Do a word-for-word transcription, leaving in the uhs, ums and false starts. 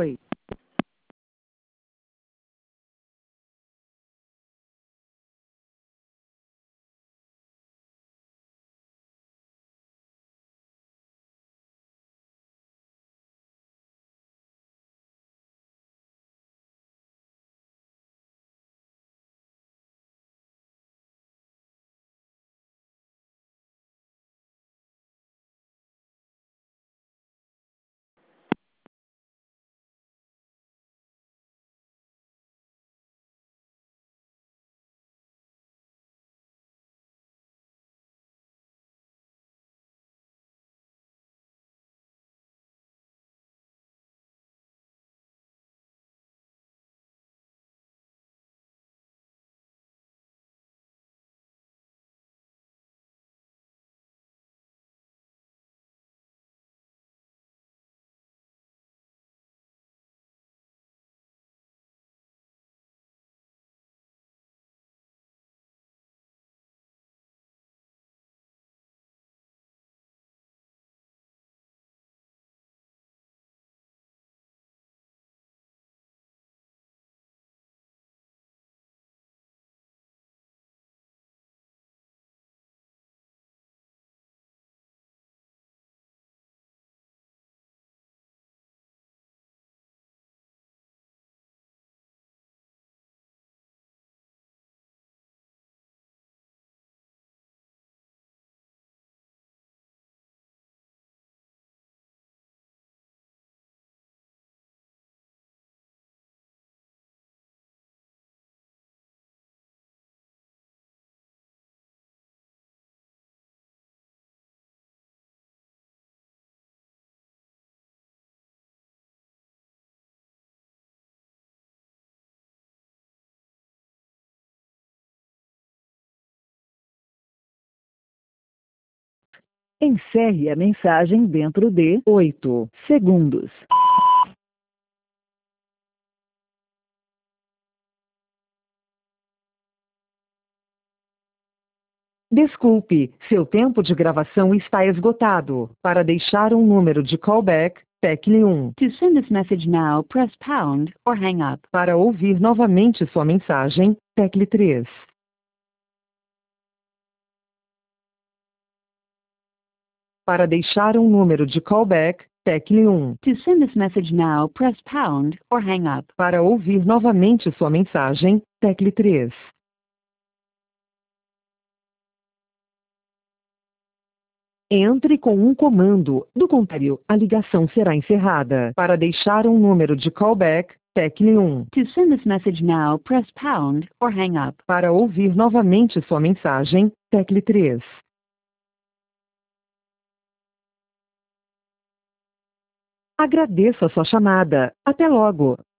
Oi. Encerre a mensagem dentro de oito segundos. Desculpe, seu tempo de gravação está esgotado. Para deixar um número de callback, tecle um. To send this message now, press pound or hang up. Para ouvir novamente sua mensagem, tecle três. Para deixar um número de callback, tecle um. To send this message now, press pound or hang up. Para ouvir novamente sua mensagem, tecle três. Entre com um comando, do contrário, a ligação será encerrada. Para deixar um número de callback, tecle um. To send this message now, press pound or hang up. Para ouvir novamente sua mensagem, tecle três. Agradeço a sua chamada. Até logo.